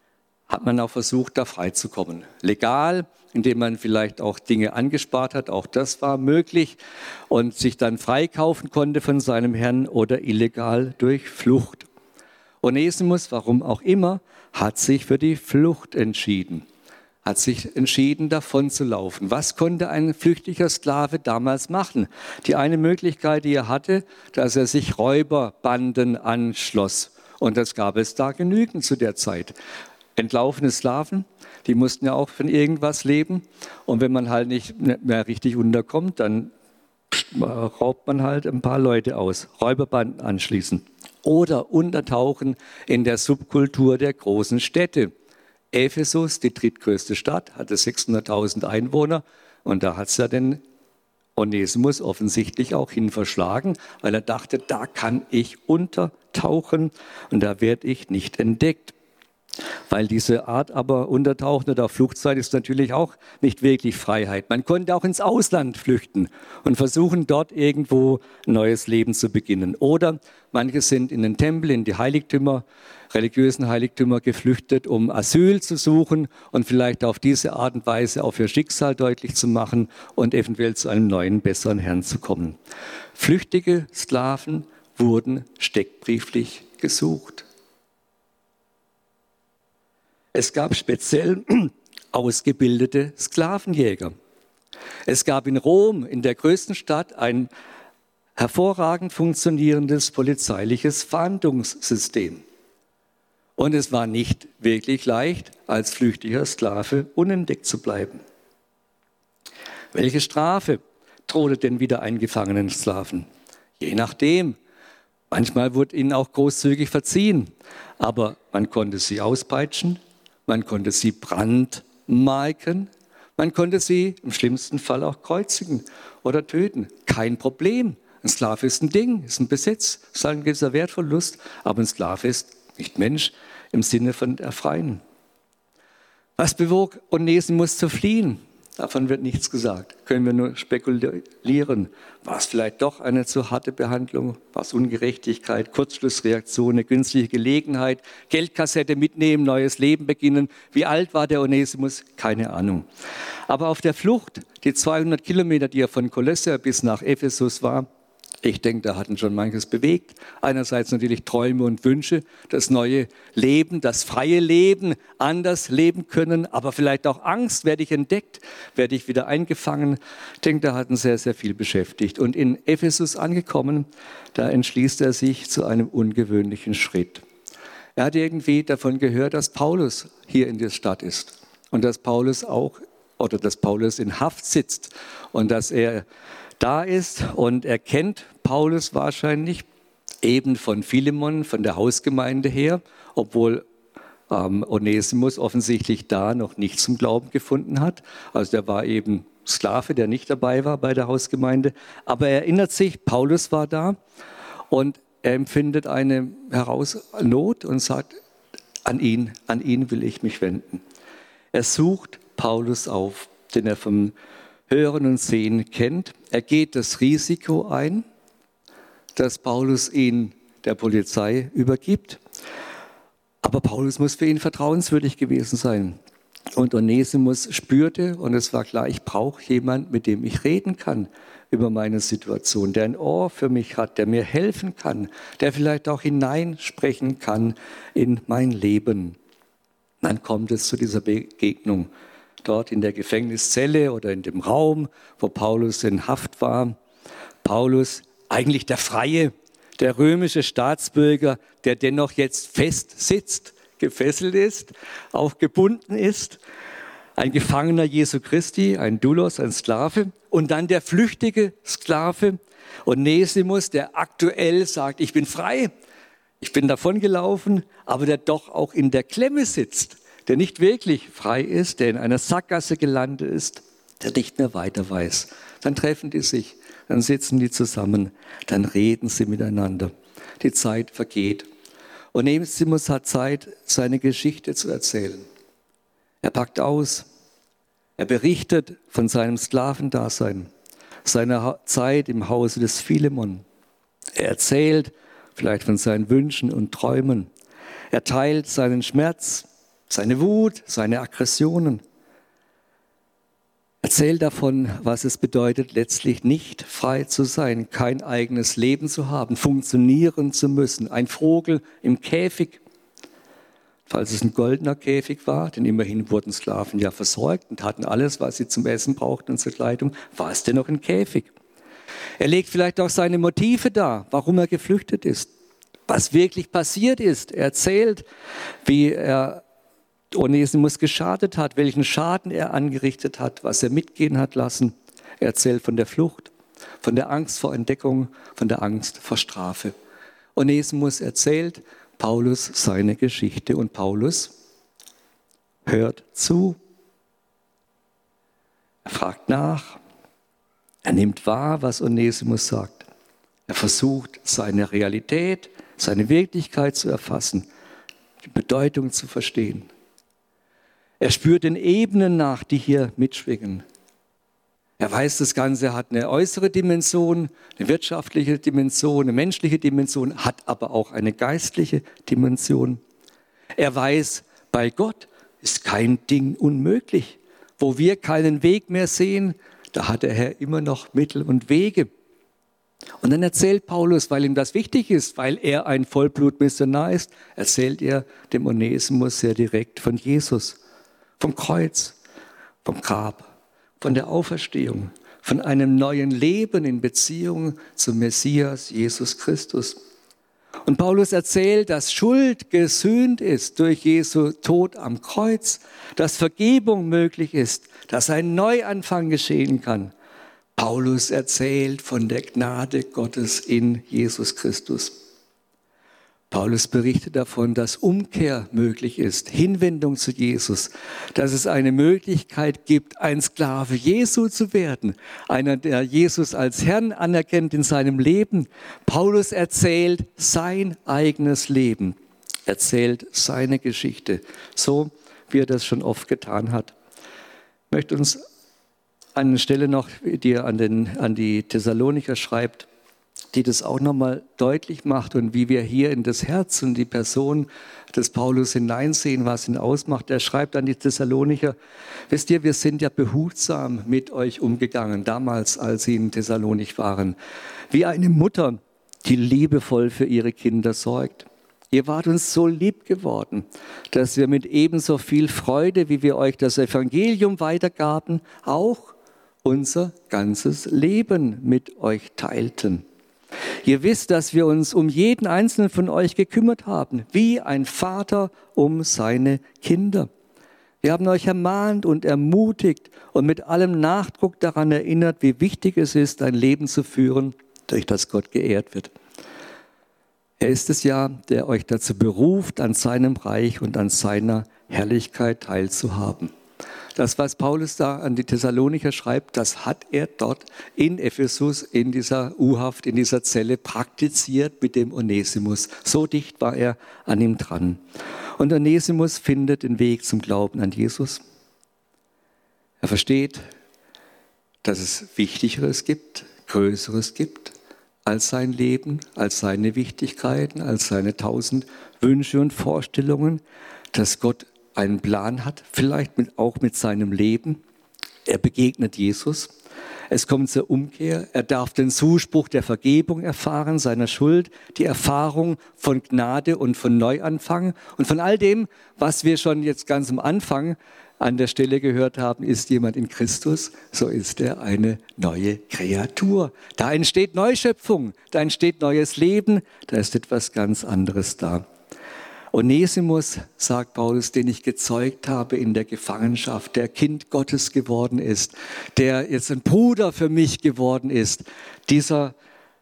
Speaker 1: hat man auch versucht, da freizukommen. Legal, indem man vielleicht auch Dinge angespart hat, auch das war möglich und sich dann freikaufen konnte von seinem Herrn oder illegal durch Flucht. Onesimus, warum auch immer, hat sich für die Flucht entschieden, hat sich entschieden, davon zu laufen. Was konnte ein flüchtiger Sklave damals machen? Die eine Möglichkeit, die er hatte, dass er sich Räuberbanden anschloss. Und das gab es da genügend zu der Zeit. Entlaufene Sklaven, die mussten ja auch von irgendwas leben. Und wenn man halt nicht mehr richtig unterkommt, dann raubt man halt ein paar Leute aus, Räuberbanden anschließen. Oder untertauchen in der Subkultur der großen Städte. Ephesus, die drittgrößte Stadt, hatte 600.000 Einwohner. Und da hat es ja den Onesimus offensichtlich auch hin verschlagen, weil er dachte, da kann ich untertauchen und da werde ich nicht entdeckt. Weil diese Art aber Untertauchen oder Flucht sein ist natürlich auch nicht wirklich Freiheit. Man konnte auch ins Ausland flüchten und versuchen, dort irgendwo ein neues Leben zu beginnen. Oder manche sind in den Tempel, in die Heiligtümer, religiösen Heiligtümer geflüchtet, um Asyl zu suchen und vielleicht auf diese Art und Weise auch ihr Schicksal deutlich zu machen und eventuell zu einem neuen, besseren Herrn zu kommen. Flüchtige Sklaven wurden steckbrieflich gesucht. Es gab speziell ausgebildete Sklavenjäger. Es gab in Rom, in der größten Stadt, ein hervorragend funktionierendes polizeiliches Fahndungssystem. Und es war nicht wirklich leicht, als flüchtiger Sklave unentdeckt zu bleiben. Welche Strafe drohte denn wieder eingefangenen Sklaven? Je nachdem. Manchmal wurde ihnen auch großzügig verziehen, aber man konnte sie auspeitschen. Man konnte sie brandmarken, man konnte sie im schlimmsten Fall auch kreuzigen oder töten. Kein Problem. Ein Sklave ist ein Ding, ist ein Besitz, ist ein gewisser Wertverlust, aber ein Sklave ist nicht Mensch im Sinne von Erfreien. Was bewog Onesimus zu fliehen? Davon wird nichts gesagt. Können wir nur spekulieren. War es vielleicht doch eine zu harte Behandlung? War es Ungerechtigkeit, Kurzschlussreaktion, eine günstige Gelegenheit, Geldkassette mitnehmen, neues Leben beginnen? Wie alt war der Onesimus? Keine Ahnung. Aber auf der Flucht, die 200 Kilometer, die er von Kolosser bis nach Ephesus war, ich denke, da hatten schon manches bewegt. Einerseits natürlich Träume und Wünsche, das neue Leben, das freie Leben, anders leben können, aber vielleicht auch Angst, werde ich entdeckt, werde ich wieder eingefangen. Ich denke, da hatten sehr, sehr viel beschäftigt. Und in Ephesus angekommen, da entschließt er sich zu einem ungewöhnlichen Schritt. Er hat irgendwie davon gehört, dass Paulus hier in der Stadt ist und dass Paulus in Haft sitzt und dass er da ist und er kennt Paulus wahrscheinlich eben von Philemon, von der Hausgemeinde her, obwohl Onesimus offensichtlich da noch nicht zum Glauben gefunden hat. Also der war eben Sklave, der nicht dabei war bei der Hausgemeinde. Aber er erinnert sich, Paulus war da und er empfindet eine Not und sagt, an ihn will ich mich wenden. Er sucht Paulus auf, den er vom Hören und Sehen kennt. Er geht das Risiko ein, dass Paulus ihn der Polizei übergibt. Aber Paulus muss für ihn vertrauenswürdig gewesen sein. Und Onesimus spürte, und es war klar, ich brauche jemanden, mit dem ich reden kann über meine Situation, der ein Ohr für mich hat, der mir helfen kann, der vielleicht auch hineinsprechen kann in mein Leben. Dann kommt es zu dieser Begegnung. Dort in der Gefängniszelle oder in dem Raum, wo Paulus in Haft war. Paulus, eigentlich der Freie, der römische Staatsbürger, der dennoch jetzt fest sitzt, gefesselt ist, auch gebunden ist. Ein Gefangener Jesu Christi, ein Doulos, ein Sklave. Und dann der flüchtige Sklave Onesimus, der aktuell sagt, ich bin frei, ich bin davongelaufen, aber der doch auch in der Klemme sitzt. Der nicht wirklich frei ist, der in einer Sackgasse gelandet ist, der nicht mehr weiter weiß. Dann treffen die sich, dann sitzen die zusammen, dann reden sie miteinander. Die Zeit vergeht. Onesimus hat Zeit, seine Geschichte zu erzählen. Er packt aus, er berichtet von seinem Sklavendasein, seiner Zeit im Hause des Philemon. Er erzählt vielleicht von seinen Wünschen und Träumen. Er teilt seinen Schmerz. seine Wut, seine Aggressionen. Erzählt davon, was es bedeutet, letztlich nicht frei zu sein, kein eigenes Leben zu haben, funktionieren zu müssen. Ein Vogel im Käfig. Falls es ein goldener Käfig war, denn immerhin wurden Sklaven ja versorgt und hatten alles, was sie zum Essen brauchten und zur Kleidung, war es dennoch ein Käfig. Er legt vielleicht auch seine Motive dar, warum er geflüchtet ist, was wirklich passiert ist. Er erzählt, wie er Onesimus geschadet hat, welchen Schaden er angerichtet hat, was er mitgehen hat lassen. Er erzählt von der Flucht, von der Angst vor Entdeckung, von der Angst vor Strafe. Onesimus erzählt Paulus seine Geschichte und Paulus hört zu. Er fragt nach, er nimmt wahr, was Onesimus sagt. Er versucht, seine Realität, seine Wirklichkeit zu erfassen, die Bedeutung zu verstehen. Er spürt den Ebenen nach, die hier mitschwingen. Er weiß, das Ganze hat eine äußere Dimension, eine wirtschaftliche Dimension, eine menschliche Dimension, hat aber auch eine geistliche Dimension. Er weiß, bei Gott ist kein Ding unmöglich. Wo wir keinen Weg mehr sehen, da hat der Herr immer noch Mittel und Wege. Und dann erzählt Paulus, weil ihm das wichtig ist, weil er ein Vollblutmissionar ist, erzählt er dem Onesimus sehr direkt von Jesus. Vom Kreuz, vom Grab, von der Auferstehung, von einem neuen Leben in Beziehung zum Messias Jesus Christus. Und Paulus erzählt, dass Schuld gesühnt ist durch Jesu Tod am Kreuz, dass Vergebung möglich ist, dass ein Neuanfang geschehen kann. Paulus erzählt von der Gnade Gottes in Jesus Christus. Paulus berichtet davon, dass Umkehr möglich ist, Hinwendung zu Jesus, dass es eine Möglichkeit gibt, ein Sklave Jesu zu werden, einer, der Jesus als Herrn anerkennt in seinem Leben. Paulus erzählt sein eigenes Leben, erzählt seine Geschichte, so wie er das schon oft getan hat. Ich möchte uns an einer Stelle noch, die er an die Thessalonicher schreibt, die das auch nochmal deutlich macht und wie wir hier in das Herz und die Person des Paulus hineinsehen, was ihn ausmacht. Er schreibt an die Thessalonicher, wisst ihr, wir sind ja behutsam mit euch umgegangen, damals, als sie in Thessalonik waren, wie eine Mutter, die liebevoll für ihre Kinder sorgt. Ihr wart uns so lieb geworden, dass wir mit ebenso viel Freude, wie wir euch das Evangelium weitergaben, auch unser ganzes Leben mit euch teilten. Ihr wisst, dass wir uns um jeden einzelnen von euch gekümmert haben, wie ein Vater um seine Kinder. Wir haben euch ermahnt und ermutigt und mit allem Nachdruck daran erinnert, wie wichtig es ist, ein Leben zu führen, durch das Gott geehrt wird. Er ist es ja, der euch dazu beruft, an seinem Reich und an seiner Herrlichkeit teilzuhaben. Das, was Paulus da an die Thessalonicher schreibt, das hat er dort in Ephesus, in dieser U-Haft, in dieser Zelle praktiziert mit dem Onesimus. So dicht war er an ihm dran. Und Onesimus findet den Weg zum Glauben an Jesus. Er versteht, dass es Wichtigeres gibt, Größeres gibt als sein Leben, als seine Wichtigkeiten, als seine 1000 Wünsche und Vorstellungen, dass Gott einen Plan hat, vielleicht auch mit seinem Leben. Er begegnet Jesus. Es kommt zur Umkehr. Er darf den Zuspruch der Vergebung erfahren, seiner Schuld, die Erfahrung von Gnade und von Neuanfang. Und von all dem, was wir schon jetzt ganz am Anfang an der Stelle gehört haben, ist jemand in Christus, so ist er eine neue Kreatur. Da entsteht Neuschöpfung, da entsteht neues Leben, da ist etwas ganz anderes da. Onesimus, sagt Paulus, den ich gezeugt habe in der Gefangenschaft, der Kind Gottes geworden ist, der jetzt ein Bruder für mich geworden ist, dieser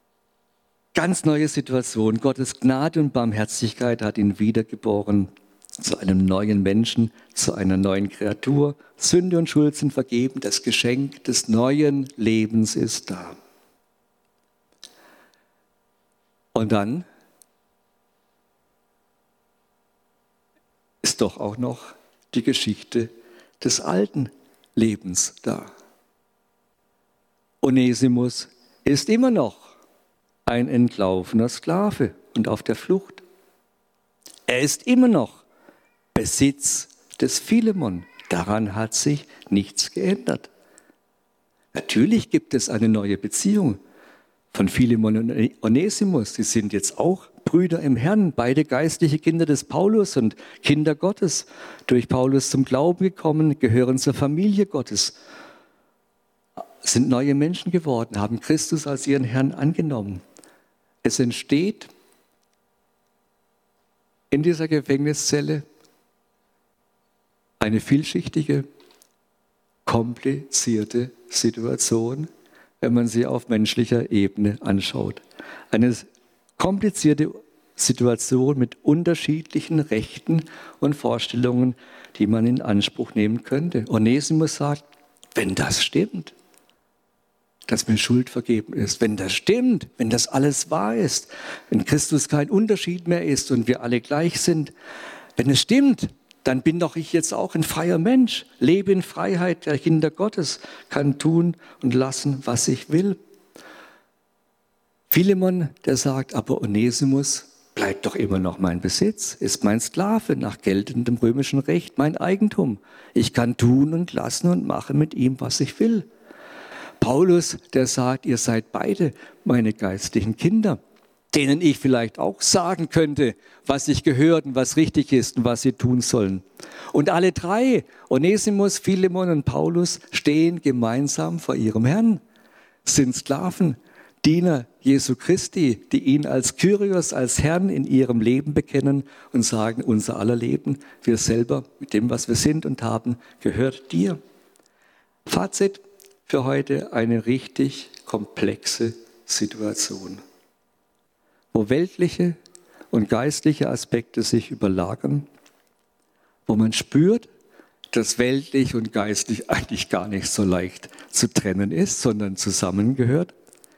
Speaker 1: ganz neue Situation, Gottes Gnade und Barmherzigkeit hat ihn wiedergeboren zu einem neuen Menschen, zu einer neuen Kreatur. Sünde und Schuld sind vergeben, das Geschenk des neuen Lebens ist da. Und dann ist doch auch noch die Geschichte des alten Lebens da. Onesimus ist immer noch ein entlaufener Sklave und auf der Flucht. Er ist immer noch Besitz des Philemon. Daran hat sich nichts geändert. Natürlich gibt es eine neue Beziehung von Philemon und Onesimus. Sie sind jetzt auch Brüder im Herrn, beide geistliche Kinder des Paulus und Kinder Gottes. Durch Paulus zum Glauben gekommen, gehören zur Familie Gottes, sind neue Menschen geworden, haben Christus als ihren Herrn angenommen. Es entsteht in dieser Gefängniszelle eine vielschichtige, komplizierte Situation, wenn man sie auf menschlicher Ebene anschaut. Eine komplizierte Situation mit unterschiedlichen Rechten und Vorstellungen, die man in Anspruch nehmen könnte. Onesimus sagt, wenn das stimmt, dass mir Schuld vergeben ist, wenn das stimmt, wenn das alles wahr ist, wenn Christus kein Unterschied mehr ist und wir alle gleich sind, wenn es stimmt, dann bin doch ich jetzt auch ein freier Mensch, lebe in Freiheit der Kinder Gottes, kann tun und lassen, was ich will. Philemon, der sagt, aber Onesimus bleibt doch immer noch mein Besitz, ist mein Sklave nach geltendem römischen Recht, mein Eigentum. Ich kann tun und lassen und mache mit ihm, was ich will. Paulus, der sagt, ihr seid beide meine geistlichen Kinder, denen ich vielleicht auch sagen könnte, was sich gehört und was richtig ist und was sie tun sollen. Und alle drei, Onesimus, Philemon und Paulus, stehen gemeinsam vor ihrem Herrn, sind Sklaven, Diener Jesu Christi, die ihn als Kyrios, als Herrn in ihrem Leben bekennen und sagen, unser aller Leben, wir selber mit dem, was wir sind und haben, gehört dir. Fazit für heute, eine richtig komplexe Situation, wo weltliche und geistliche Aspekte sich überlagern, wo man spürt, dass weltlich und geistlich eigentlich gar nicht so leicht zu trennen ist, sondern zusammengehört,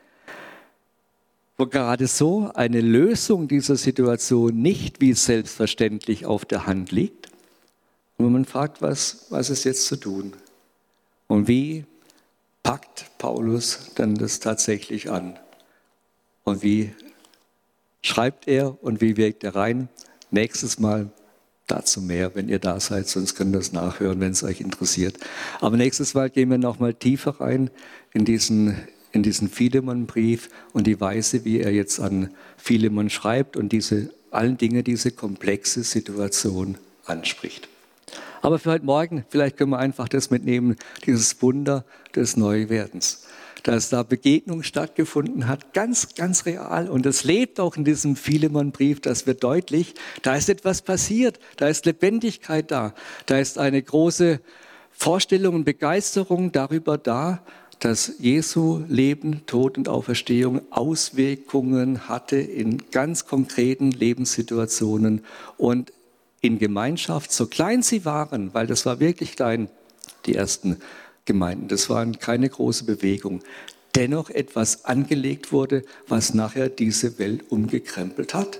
Speaker 1: wo gerade so eine Lösung dieser Situation nicht wie selbstverständlich auf der Hand liegt und wo man fragt, was ist jetzt zu tun und wie packt Paulus dann das tatsächlich an und wie schreibt er und wie wirkt er rein? Nächstes Mal dazu mehr, wenn ihr da seid, sonst könnt ihr das nachhören, wenn es euch interessiert. Aber nächstes Mal gehen wir noch mal tiefer rein in diesen Philemon-Brief und die Weise, wie er jetzt an Philemon schreibt und allen Dinge diese komplexe Situation anspricht. Aber für heute Morgen, vielleicht können wir einfach das mitnehmen, dieses Wunder des Neuwerdens. Dass da Begegnung stattgefunden hat, ganz, ganz real. Und es lebt auch in diesem Philemon-Brief, das wird deutlich, da ist etwas passiert, da ist Lebendigkeit da, da ist eine große Vorstellung und Begeisterung darüber da, dass Jesu Leben, Tod und Auferstehung Auswirkungen hatte in ganz konkreten Lebenssituationen und in Gemeinschaft, so klein sie waren, weil das war wirklich klein, die ersten Gemeinden, das war keine große Bewegung, dennoch etwas angelegt wurde, was nachher diese Welt umgekrempelt hat.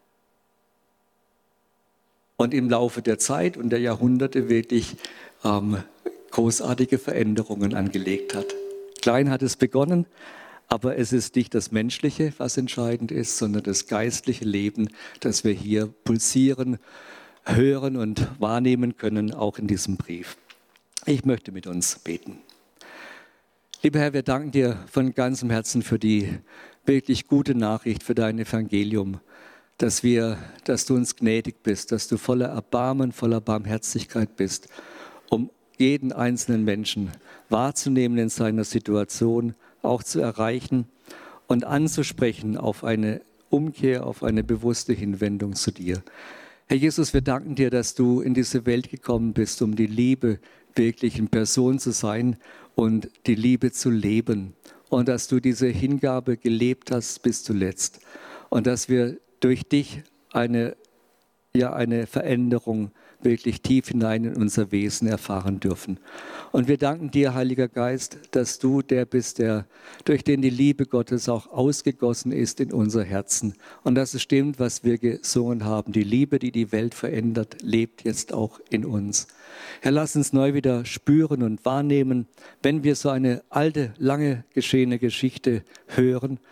Speaker 1: Und im Laufe der Zeit und der Jahrhunderte wirklich großartige Veränderungen angelegt hat. Klein hat es begonnen, aber es ist nicht das Menschliche, was entscheidend ist, sondern das geistliche Leben, das wir hier pulsieren, hören und wahrnehmen können, auch in diesem Brief. Ich möchte mit uns beten. Lieber Herr, wir danken dir von ganzem Herzen für die wirklich gute Nachricht, für dein Evangelium, dass du uns gnädig bist, dass du voller Erbarmen, voller Barmherzigkeit bist, um jeden einzelnen Menschen wahrzunehmen in seiner Situation, auch zu erreichen und anzusprechen auf eine Umkehr, auf eine bewusste Hinwendung zu dir. Herr Jesus, wir danken dir, dass du in diese Welt gekommen bist, um die Liebe wirklich in Person zu sein und die Liebe zu leben. Und dass du diese Hingabe gelebt hast bis zuletzt. Und dass wir durch dich eine Veränderung wirklich tief hinein in unser Wesen erfahren dürfen. Und wir danken dir, Heiliger Geist, dass du der bist, durch den die Liebe Gottes auch ausgegossen ist in unser Herzen. Und dass es stimmt, was wir gesungen haben. Die Liebe, die die Welt verändert, lebt jetzt auch in uns. Herr, lass uns neu wieder spüren und wahrnehmen, wenn wir so eine alte, lange geschehene Geschichte hören,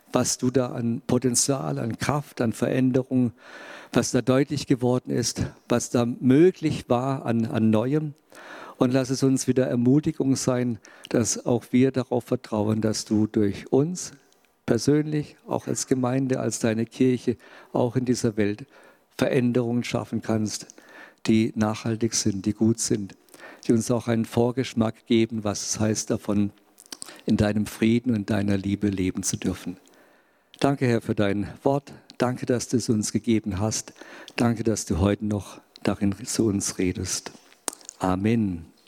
Speaker 1: was du da an Potenzial, an Kraft, an Veränderung, was da deutlich geworden ist, was da möglich war an Neuem. Und lass es uns wieder Ermutigung sein, dass auch wir darauf vertrauen, dass du durch uns persönlich, auch als Gemeinde, als deine Kirche, auch in dieser Welt Veränderungen schaffen kannst, die nachhaltig sind, die gut sind, die uns auch einen Vorgeschmack geben, was es heißt, davon in deinem Frieden und deiner Liebe leben zu dürfen. Danke, Herr, für dein Wort. Danke, dass du es uns gegeben hast. Danke, dass du heute noch darin zu uns redest. Amen.